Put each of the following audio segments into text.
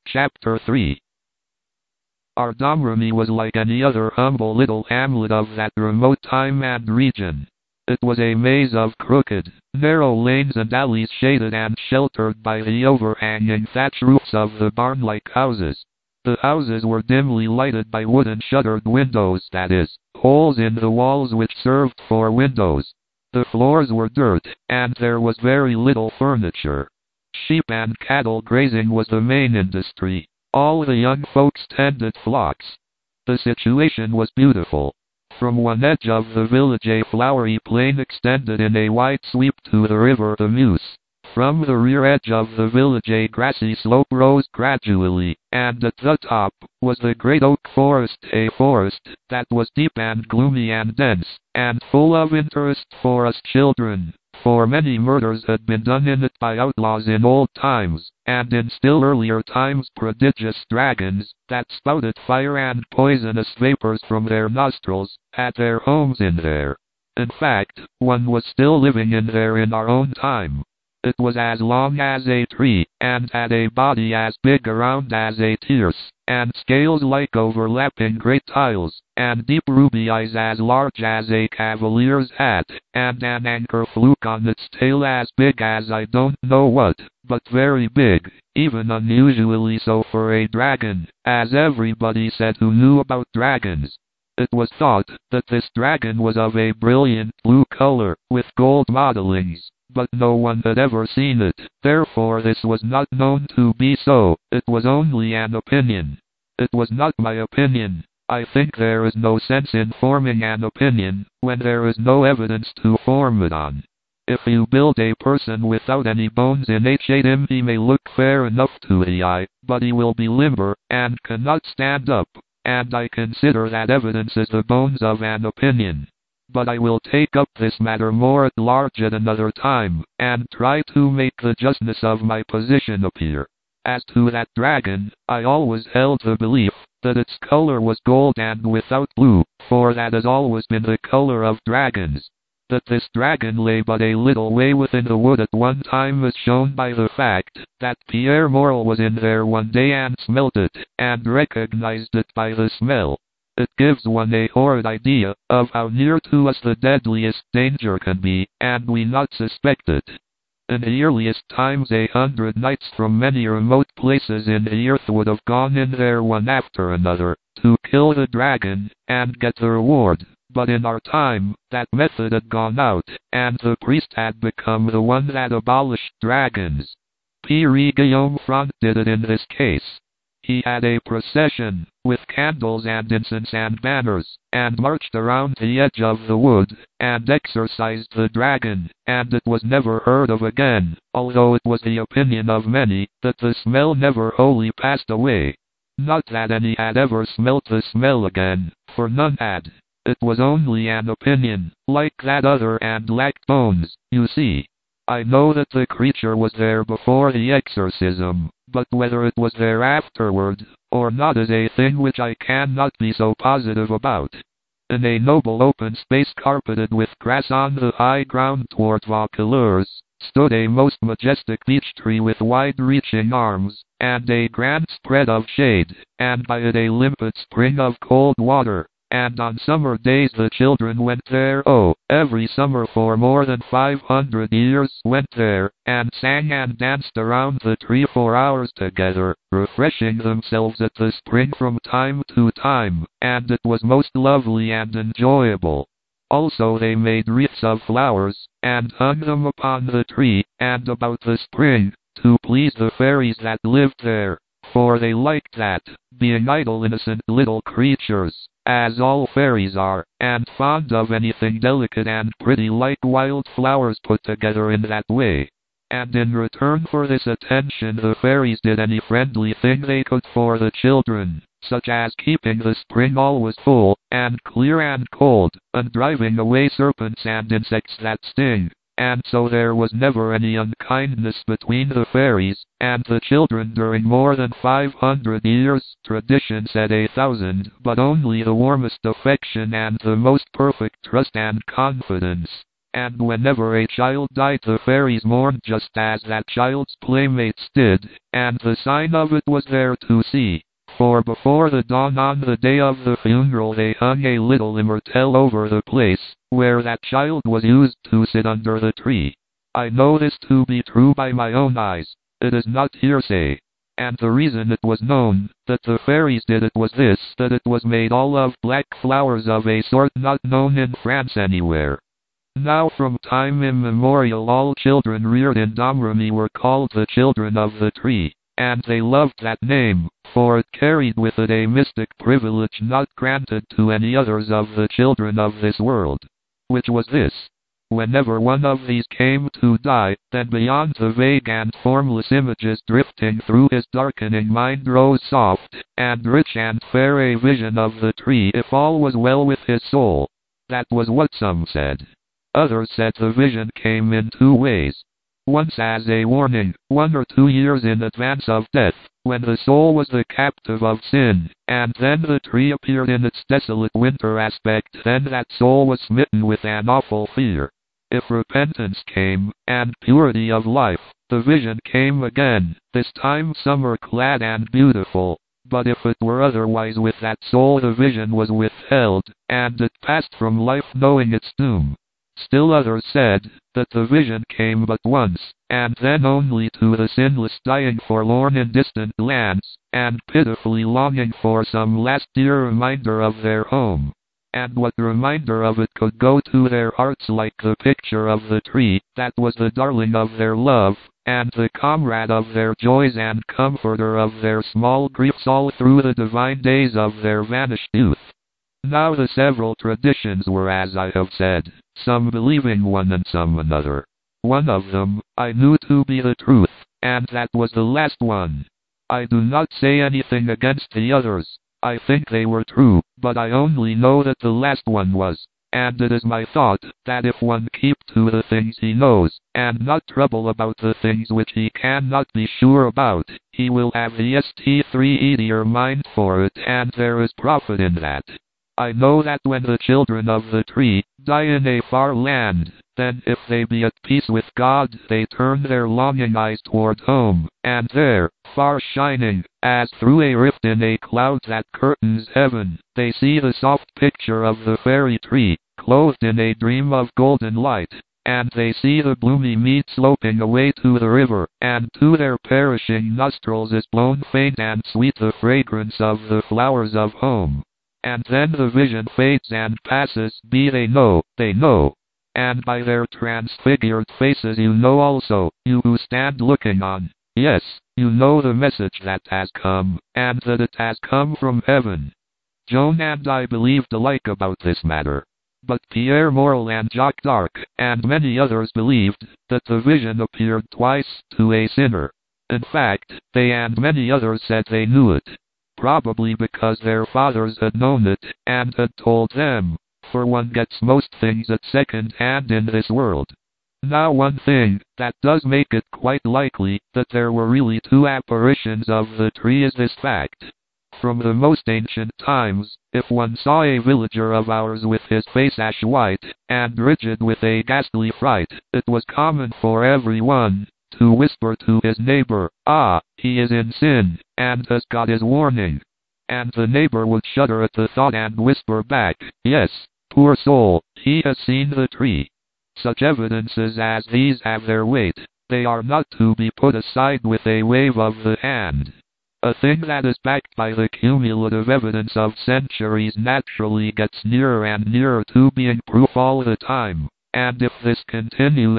Chapter 3. Ardamrami was like any other humble little hamlet of that remote time and region. It was a maze of crooked, narrow lanes and alleys shaded and sheltered by the overhanging thatch roofs of the barn-like houses. The houses were dimly lighted by wooden shuttered windows, that is, holes in the walls which served for windows. The floors were dirt, and there was very little furniture. Sheep and cattle grazing was the main industry. All the young folks tended flocks. The situation was beautiful. From one edge of the village a flowery plain extended in a wide sweep to the river the Meuse. From the rear edge of the village a grassy slope rose gradually, and at the top was the great oak forest, a forest that was deep and gloomy and dense, and full of interest for us children. For many murders had been done in it by outlaws in old times, and in still earlier times prodigious dragons, that spouted fire and poisonous vapors from their nostrils, had their homes in there. In fact, one was still living in there in our own time. It was as long as a tree, and had a body as big around as a tierce, and scales like overlapping great tiles, and deep ruby eyes as large as a cavalier's hat, and an anchor fluke on its tail as big as I don't know what, but very big, even unusually so for a dragon, as everybody said who knew about dragons. It was thought that this dragon was of a brilliant blue color, with gold mottlings. But no one had ever seen it, therefore this was not known to be so. It was only an opinion. It was not my opinion. I think there is no sense in forming an opinion, when there is no evidence to form it on. If you build a person without any bones in him, he may look fair enough to the eye, but he will be limber, and cannot stand up, and I consider that evidence is the bones of an opinion. But I will take up this matter more at large at another time, and try to make the justness of my position appear. As to that dragon, I always held the belief that its color was gold and without blue, for that has always been the color of dragons. That this dragon lay but a little way within the wood at one time is shown by the fact that Pierre Morel was in there one day and smelt it, and recognized it by the smell. It gives one a horrid idea of how near to us the deadliest danger can be, and we not suspect it. In the earliest times 100 knights from many remote places in the earth would have gone in there one after another, to kill the dragon, and get the reward. But in our time, that method had gone out, and the priest had become the one that abolished dragons. Pierre Guillaume Front did it in this case. He had a procession, with candles and incense and banners, and marched around the edge of the wood, and exorcised the dragon, and it was never heard of again, although it was the opinion of many that the smell never wholly passed away. Not that any had ever smelt the smell again, for none had. It was only an opinion, like that other, and lacked bones, you see. I know that the creature was there before the exorcism, but whether it was there afterward, or not is a thing which I cannot be so positive about. In a noble open space carpeted with grass on the high ground toward Vaucouleurs, stood a most majestic beech tree with wide-reaching arms, and a grand spread of shade, and by it a limpid spring of cold water. And on summer days the children went there, every summer for more than 500 years went there, and sang and danced around the tree for hours together, refreshing themselves at the spring from time to time, and it was most lovely and enjoyable. Also they made wreaths of flowers, and hung them upon the tree, and about the spring, to please the fairies that lived there, for they liked that, being idle innocent little creatures, as all fairies are, and fond of anything delicate and pretty like wild flowers put together in that way. And in return for this attention the fairies did any friendly thing they could for the children, such as keeping the spring always full, and clear and cold, and driving away serpents and insects that sting. And so there was never any unkindness between the fairies and the children during more than 500 years, tradition said 1,000, but only the warmest affection and the most perfect trust and confidence. and whenever a child died the fairies mourned just as that child's playmates did, and the sign of it was there to see. For before the dawn on the day of the funeral they hung a little immortelle over the place where that child was used to sit under the tree. I know this to be true by my own eyes. It is not hearsay. And the reason it was known that the fairies did it was this, that it was made all of black flowers of a sort not known in France anywhere. Now from time immemorial all children reared in Domremy were called the children of the tree, and they loved that name, for it carried with it a mystic privilege not granted to any others of the children of this world. Which was this: whenever one of these came to die, then beyond the vague and formless images drifting through his darkening mind rose soft, and rich and fair a vision of the tree if all was well with his soul. That was what some said. Others said the vision came in two ways. Once as a warning, 1 or 2 years in advance of death, when the soul was the captive of sin, and then the tree appeared in its desolate winter aspect, then that soul was smitten with an awful fear. If repentance came, and purity of life, the vision came again, this time summer-clad and beautiful. But if it were otherwise with that soul the vision was withheld, and it passed from life knowing its doom. Still others said that the vision came but once, and then only to the sinless dying forlorn in distant lands, and pitifully longing for some last dear reminder of their home. And what reminder of it could go to their hearts like the picture of the tree, that was the darling of their love, and the comrade of their joys and comforter of their small griefs all through the divine days of their vanished youth. Now the several traditions were as I have said, some believing one and some another. One of them I knew to be the truth, and that was the last one. I do not say anything against the others. I think they were true, but I only know that the last one was. And it is my thought that if one keep to the things he knows, and not trouble about the things which he cannot be sure about, he will have the st3 mind for it, and there is profit in that. I know that when the children of the tree die in a far land, then if they be at peace with God, they turn their longing eyes toward home, and there, far shining, as through a rift in a cloud that curtains heaven, they see the soft picture of the fairy tree, clothed in a dream of golden light, and they see the bloomy mead sloping away to the river, and to their perishing nostrils is blown faint and sweet the fragrance of the flowers of home. And then the vision fades and passes, they know, and by their transfigured faces you know also, you who stand looking on, yes, you know the message that has come, and that it has come from heaven. Joan and I believed alike about this matter. But Pierre Morel and Jacques d'Arc, and many others believed, that the vision appeared twice to a sinner. In fact, they and many others said they knew it. Probably because their fathers had known it, and had told them, for one gets most things at second hand in this world. Now one thing that does make it quite likely that there were really 2 apparitions of the tree is this fact. From the most ancient times, if one saw a villager of ours with his face ash white, and rigid with a ghastly fright, it was common for everyone to whisper to his neighbor, "Ah, he is in sin, and has got his warning." And the neighbor would shudder at the thought and whisper back, "Yes, poor soul, he has seen the tree." Such evidences as these have their weight. They are not to be put aside with a wave of the hand. A thing that is backed by the cumulative evidence of centuries naturally gets nearer and nearer to being proof all the time. And if this continue,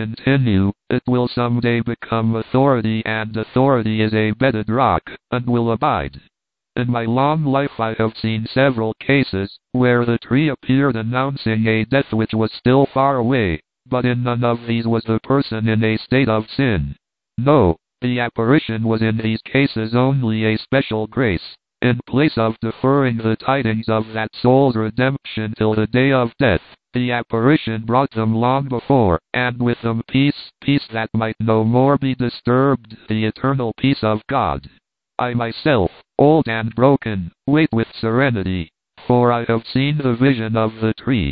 it will someday become authority, and authority is a bedded rock, and will abide. In my long life I have seen several cases where the tree appeared announcing a death which was still far away, but in none of these was the person in a state of sin. No, the apparition was in these cases only a special grace. In place of deferring the tidings of that soul's redemption till the day of death, the apparition brought them long before, and with them peace that might no more be disturbed, the eternal peace of God. I myself, old and broken, wait with serenity, for I have seen the vision of the tree.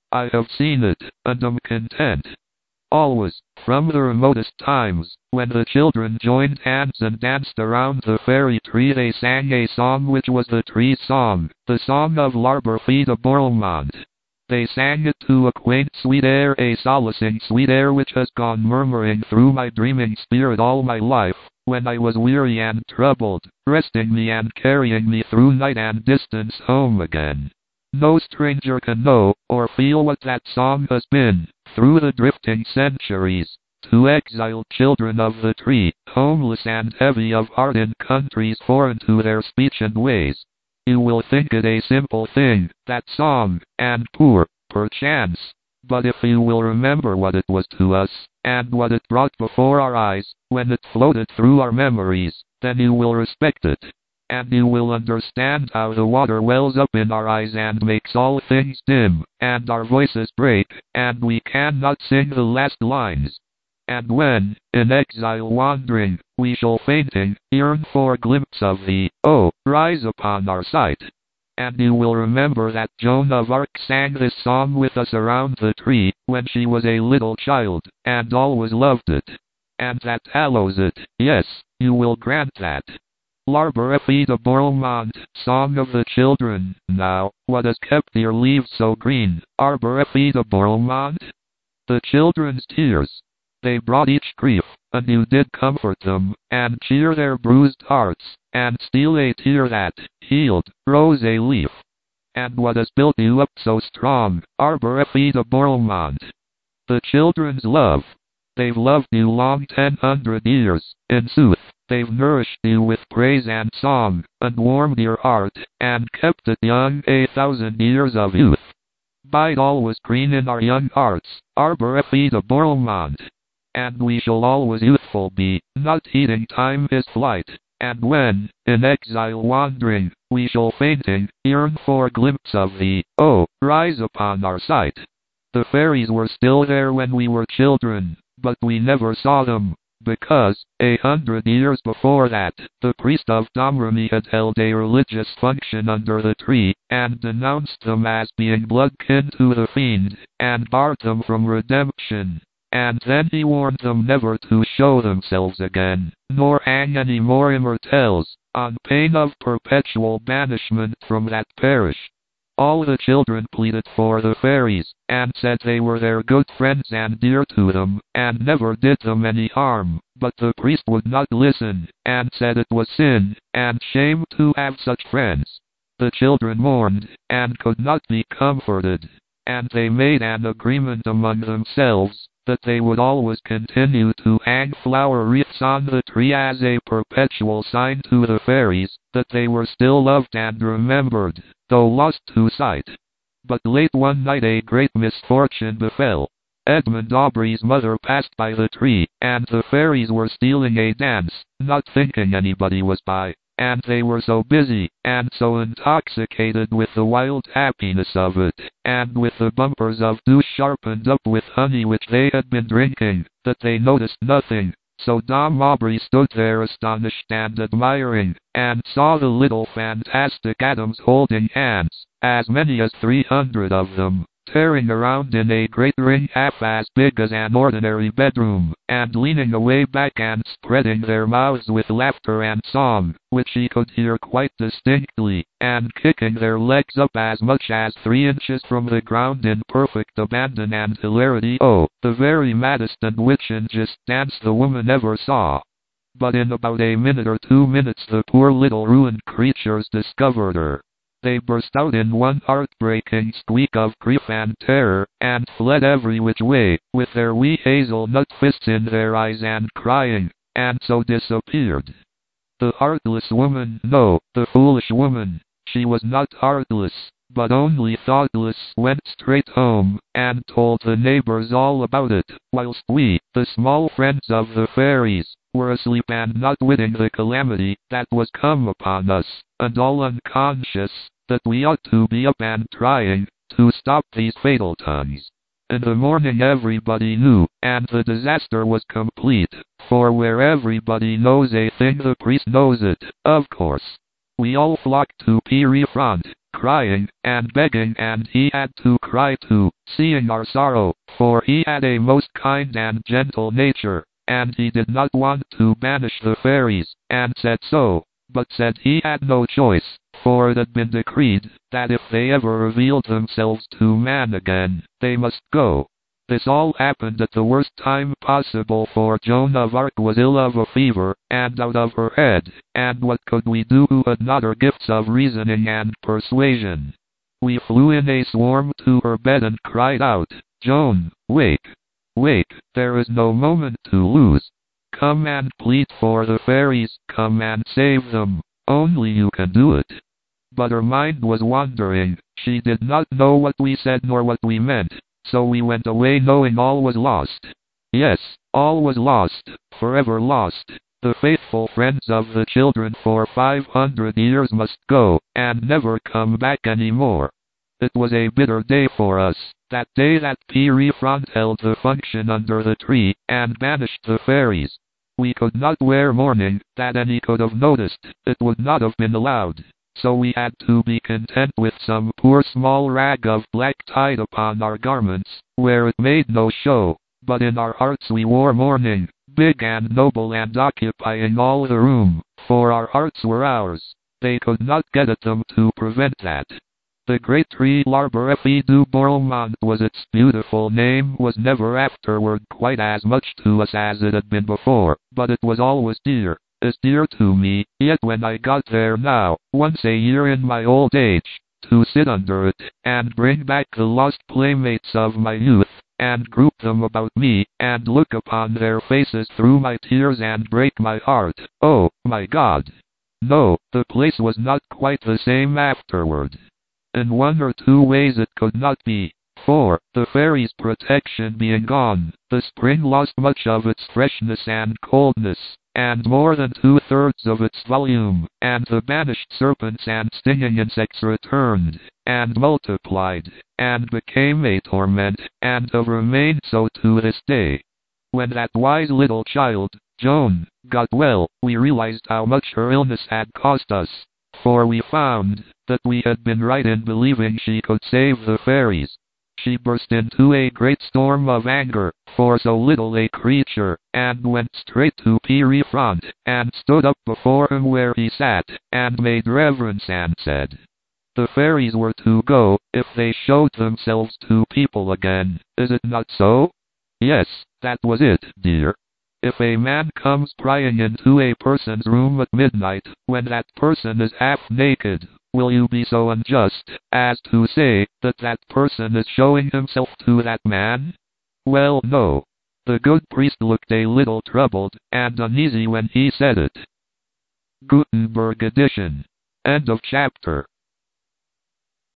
I have seen it, and am content. Always, from the remotest times, when the children joined hands and danced around the fairy tree, they sang a song which was the tree's song, the song of L'Arbre-Fee-de Borlmandt. They sang it to a quaint sweet air, a solacing sweet air which has gone murmuring through my dreaming spirit all my life, when I was weary and troubled, resting me and carrying me through night and distance home again. No stranger can know, or feel what that song has been, through the drifting centuries, to exiled children of the tree, homeless and heavy of heart in countries foreign to their speech and ways. You will think it a simple thing, that song, and poor, perchance, but if you will remember what it was to us, and what it brought before our eyes, when it floated through our memories, then you will respect it. And you will understand how the water wells up in our eyes and makes all things dim, and our voices break, and we cannot sing the last lines. And when, in exile wandering, we shall fainting, yearn for a glimpse of thee, oh, rise upon our sight. And you will remember that Joan of Arc sang this song with us around the tree, when she was a little child, and always loved it. And that hallows it, yes, you will grant that. L'Arbre-Fee-de Borlmandt, song of the children. Now, what has kept your leaves so green, Arbre-Fee-de Borlmandt? The children's tears. They brought each grief, and you did comfort them, and cheer their bruised hearts, and steal a tear that, healed, rose a leaf. And what has built you up so strong, Arbre-Fee-de Borlmandt? The children's love. They've loved you long 100 years, in sooth. They've nourished you with praise and song, and warmed your heart, and kept it young 1,000 years of youth. Bide always green in our young hearts, Arbre-Fee-de Borlmandt. And we shall always youthful be, not heeding time his flight. And when, in exile wandering, we shall fainting, yearn for a glimpse of thee, oh, rise upon our sight. The fairies were still there when we were children, but we never saw them. Because, 100 years before that, the priest of Domremy had held a religious function under the tree, and denounced them as being blood kin to the fiend, and barred them from redemption. And then he warned them never to show themselves again, nor hang any more immortelles, on pain of perpetual banishment from that parish. All the children pleaded for the fairies, and said they were their good friends and dear to them, and never did them any harm, but the priest would not listen, and said it was sin, and shame to have such friends. The children mourned, and could not be comforted, and they made an agreement among themselves, that they would always continue to hang flower wreaths on the tree as a perpetual sign to the fairies, that they were still loved and remembered, though lost to sight. But late one night a great misfortune befell. Edmund Aubrey's mother passed by the tree, and the fairies were stealing a dance, not thinking anybody was by. And they were so busy, and so intoxicated with the wild happiness of it, and with the bumpers of dew sharpened up with honey which they had been drinking, that they noticed nothing. So Dom Aubrey stood there astonished and admiring, and saw the little fantastic atoms holding hands, as many as 300 of them, tearing around in a great ring half as big as an ordinary bedroom, and leaning away back and spreading their mouths with laughter and song, which he could hear quite distinctly, and kicking their legs up as much as 3 inches from the ground in perfect abandon and hilarity. Oh, the very maddest and witchingest dance the woman ever saw. But in about a minute or 2 minutes the poor little ruined creatures discovered her. They burst out in one heartbreaking squeak of grief and terror, and fled every which way, with their wee hazelnut fists in their eyes and crying, and so disappeared. The heartless woman, no, the foolish woman, she was not heartless, but only thoughtless, went straight home, and told the neighbors all about it, whilst we, the small friends of the fairies, were asleep and not witting the calamity that was come upon us, and all unconscious that we ought to be up and trying to stop these fatal tongues. In the morning everybody knew, and the disaster was complete, for where everybody knows a thing the priest knows it, of course. We all flocked to Pierrefonds, crying and begging, and he had to cry too, seeing our sorrow, for he had a most kind and gentle nature, and he did not want to banish the fairies, and said so, but said he had no choice, for it had been decreed that if they ever revealed themselves to man again, they must go. This all happened at the worst time possible, for Joan of Arc was ill of a fever, and out of her head, and what could we do who had not her gifts of reasoning and persuasion? We flew in a swarm to her bed and cried out, "Joan, wake! Wake, there is no moment to lose. Come and plead for the fairies, come and save them, only you can do it." But her mind was wandering, she did not know what we said nor what we meant. So we went away knowing all was lost. Yes, all was lost, forever lost. The faithful friends of the children for 500 years must go, and never come back any more. It was a bitter day for us, that day that Pierrefonds held the function under the tree, and banished the fairies. We could not wear mourning, that any could have noticed, it would not have been allowed. So we had to be content with some poor small rag of black tied upon our garments, where it made no show, but in our hearts we wore mourning, big and noble and occupying all the room, for our hearts were ours. They could not get at them to prevent that. The great tree L'Arbre du Bourlemont was its beautiful name, was never afterward quite as much to us as it had been before, but it was always dear. Is dear to me, yet when I got there now, once a year in my old age, to sit under it, and bring back the lost playmates of my youth, and group them about me, and look upon their faces through my tears and break my heart, oh, my God! No, the place was not quite the same afterward. In one or two ways it could not be. For, the fairies' protection being gone, the spring lost much of its freshness and coldness, and more than 2/3 of its volume, and the banished serpents and stinging insects returned, and multiplied, and became a torment, and have remained so to this day. When that wise little child, Joan, got well, we realized how much her illness had cost us, for we found that we had been right in believing she could save the fairies. She burst into a great storm of anger, for so little a creature, and went straight to Pierrefonds, and stood up before him where he sat, and made reverence and said, "The fairies were to go, if they showed themselves to people again, is it not so?" Yes, that was it, dear. If a man comes prying into a person's room at midnight, when that person is half naked, will you be so unjust as to say that that person is showing himself to that man? Well, no. The good priest looked a little troubled and uneasy when he said it. Gutenberg edition. End of chapter.